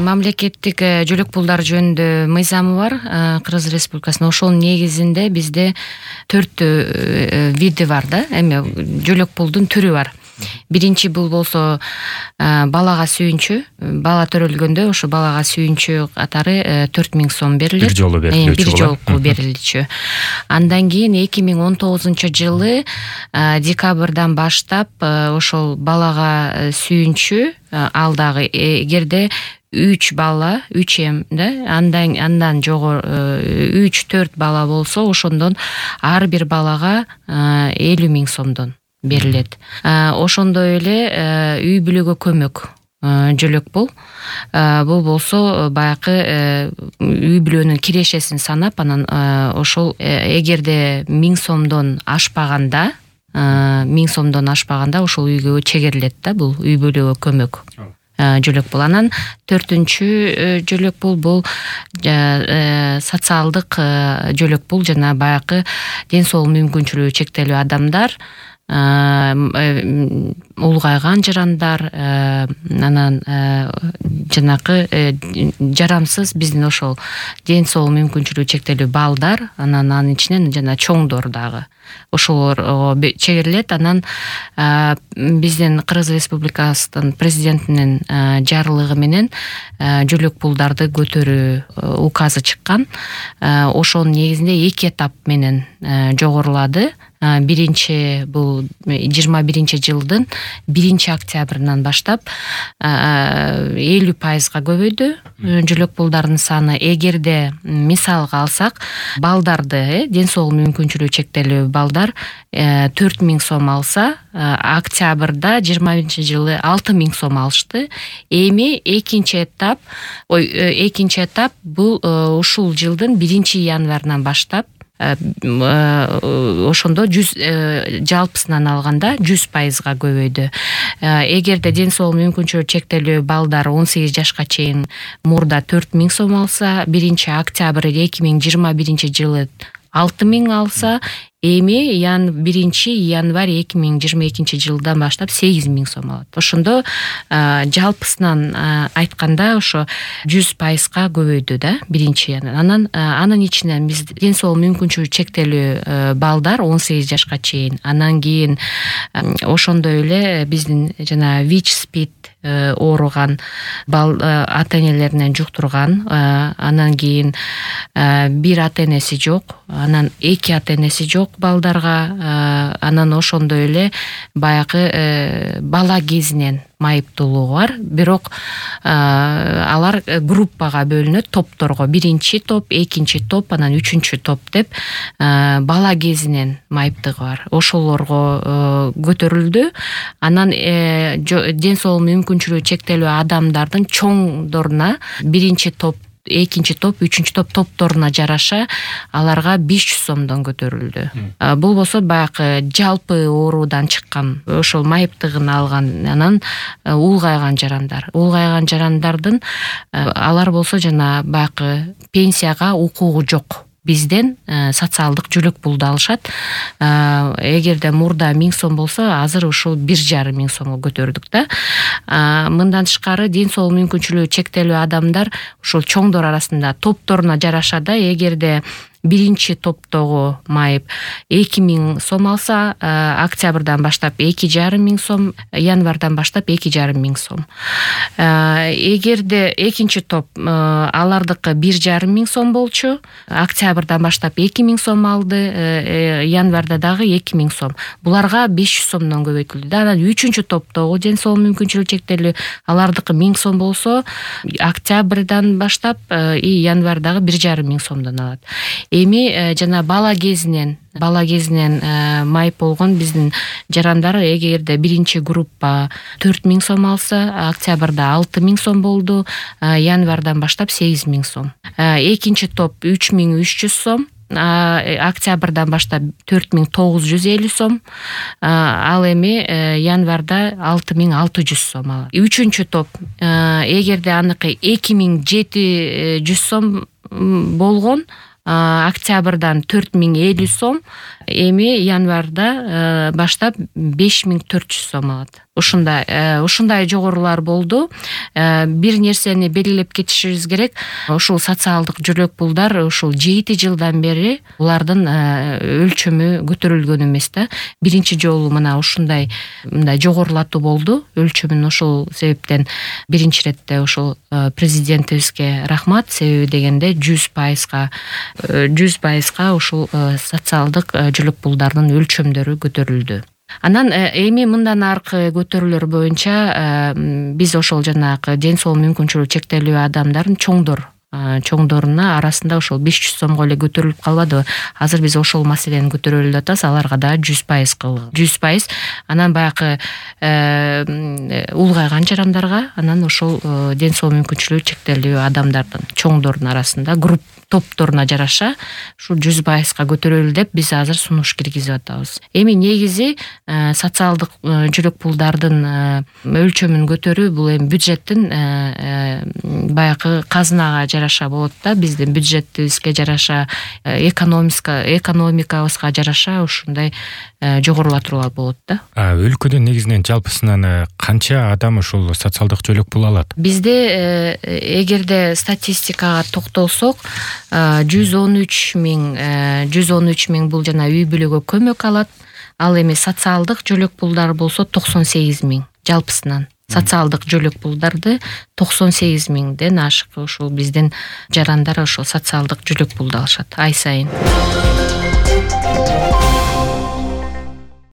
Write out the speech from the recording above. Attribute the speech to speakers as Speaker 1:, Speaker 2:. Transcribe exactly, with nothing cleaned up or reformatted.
Speaker 1: мамлекеттик жөлөк пулдар жөнүндө мыйзамы бар Кыргыз Республикасынын. Ошонун негизинде бизде төрт види бар да, эми жөлөк пулдун түрү бар. Биринчи бул болсо балага сүйүнчү, бала төрөлгөндө ошо балага сүйүнчү катары төрт миң сом берилет.
Speaker 2: Бир жолу берилүүчү.
Speaker 1: Бир жолку берилүүчү. Андан кийин эки миң он тогузунчу жылы декабрдан баштап ошол балага сүйүнчү ал дагы эгерде үч бала, үч эм да, андан андан жогору үч төрт бала болсо ошондон ар бир балага элүү миң сомдон берилет. Ошондой эле үй бүлөгө көмөк жөлөк пул. Бул болсо баягы үй бүлөнүн кирешесин санап, анан ошол эгерде миң сомдон ашпаганда, миң сомдон ашпаганда ошол үйгө чегерилет да, бул үй бүлөгө көмөк жөлөк пул. Анан төртүнчү жөлөк пул бул социалдык жөлөк пул, жана баягы ден соолук мүмкүнчүлүгү чектелүү адамдар, улгайган жарандар, анан жанакы жарамсыз биздин ошол ден соолук мүмкүнчүлүгү чектелүү балдар, анан анын ичинен жана чоңдор дагы ошолорго чегерилет. Анан биздин Кыргыз Республикасынын президентинин жарлыгы менен жөлөк пулдарды көтөрүү указы чыккан. Ошонун негизинде эки этап менен жогорулады. Биринчи бул жыйырма биринчи жылдын биринчи октябрынан баштап элүү пайызга көбөйдү жөлөк пулдардын саны. Эгерде мисалга алсак, балдарды, ден соолук мүмкүнчүлүгү чектелүү балдар төрт миң сом алса, октябрда жыйырма биринчи жылы алты миң сом алышты. Эми экинчи этап, ой, экинчи этап бул ушул жылдын биринчи январынан баштап ошондо жүз жалпысынан алганда жүз пайызга көбөйдү. Эгерде ден соолук мүмкүнчүлүгү чектелүү балдар он сегиз жашка чейин мурда төрт миң сом алса, биринчи октябрь эки миң жыйырма биринчи жылы алты миң алса, эми ян биринчи январь эки миң жыйырма экинчи жылдан баштап сегиз миң сом алат. Ошондо жалпысынан айтканда ошо жүз пайызга көбөйдү да биринчи январь. Анан анын ичинен биз ден соолук мүмкүнчүлүгү чектелүү балдар он сегиз жашка чейин, анан кийин ошондой эле биздин жана ВИЧ СПИД ооруган бал ата энелеринен жуктурган, анан кийин бир ата энеси жок, анан эки ата энеси жок балдарга, анан ошондой эле баягы бала кезинен майыптуулугу бар, бирок алар группага бөлүнөт, топторго. Биринчи топ, экинчи топ, анан үчүнчү топ деп бала кезинен майыптыгы бар. Ошолорго көтөрүлдү. Анан ден соолук мүмкүнчүлүгү чектелүү адамдардын чоңдоруна биринчи топ, экинчи топ, үчүнчү топ топторуна жараша аларга беш жүз сомдон көтөрүлдү. Бул болсо баягы жалпы оорудан чыккан, ошол майыптыгын алган, анан улгайган жарандар. Улгайган жарандардын алар болсо жана баягы пенсияга укугу жок. Бизден социалдык жөлөк пулду алышат. Эгерде мурда миң сом болсо, азыр ушул бир жарым миң сомго көтөрдүк да. Мындан тышкары ден соолук мүмкүнчүлүгү чектелүү адамдар ушул чоңдор арасында топторуна жараша да, эгерде биринчи топтогу майып эки миң сом алса, октябрдан баштап эки жарым миң сом, январдан баштап эки жарым миң сом. Эгерде экинчи топ алардыкы бир жарым миң сом болчу, октябрдан баштап эки миң сом алды, январда дагы эки миң сом. Буларга беш жүз сомдон көбөйтүлдү. Анан үчүнчү топтогу ден соолук мүмкүнчүлүгү чектелүү алардыкы миң сом болсо, октябрдан баштап январдагы бир жарым миң сомдон алат. Эми жана бала кезинен, бала кезинен майып болгон биздин жарандар, эгерде биринчи группа төрт миң сом алса, октябрда алты миң сом болду, январдан баштап сегиз миң сом. Экинчи топ үч миң үч жүз сом, октябрдан баштап төрт миң тогуз жүз элүү сом, ал эми январда алты миң алты жүз сом алат. Үчүнчү топ, эгерде аныкы эки миң жети жүз сом болгон, октябрдан төрт миң элүү сом, эми январда баштап беш миң төрт жүз сом алат. Ушундай ушундай жогорулар болду. Бир нерсени белгилеп кетишибиз керек. Ушул социалдык жөлөк пулдар ушул жети жылдан бери булардын өлчөмү көтөрүлгөн эмес да. Биринчи жолу мына ушундай мындай жогорулатуу болду. Өлчөмүн ошол себептен биринчи иретте ошол президентибизге рахмат. Себеби дегенде жүз пайызга жүз пайызга ушул социалдык жөлөк пулдардын өлчөмдөрү көтөрүлдү. Анан эми мындан аркы көтөрүүлөр боюнча биз ошол жанагы ден соолук мүмкүнчүлүгү чектелүү адамдардын чоңдор чоңдоруна арасында ошол беш жүз сомго эле көтөрүлүп калбадыбы. Азыр биз ошол маселени көтөрөлүп атабыз. Аларга да жүз пайыз кылып, жүз пайыз. Анан баягы улгайган жарандарга, анан ошол ден соолук мүмкүнчүлүгү чектелүү адамдардын чоңдордун арасында групп топторуна жараша ушу жүз пайызга көтөрөлү деп биз азыр сунуш киргизип атабыз. Эми негизи социалдык жөлөк пулдардын өлчөмүн көтөрүү бул эми бюджеттин баягы казынага жараша болот да. Биздин бюджетибизге жараша, экономика экономикабызга жараша ушундай жогорулатуулар болот да.
Speaker 2: Өлкөдө негизинен жалпысынан канча адам ушул социалдык жөлөк пул алат?
Speaker 1: Бизде эгерде статистикага токтолсок, жүз он үч миң жүз он үч миң бул жана үй бүлөгө көмөк алат. Ал эми социалдык жөлөк пулдар болсо токсон сегиз миң жалпысынан. Социалдык жөлөк пулдарды токсон сегиз миңден ашык ушул биздин жарандар ошол социалдык жөлөк пулду алышат ай сайын.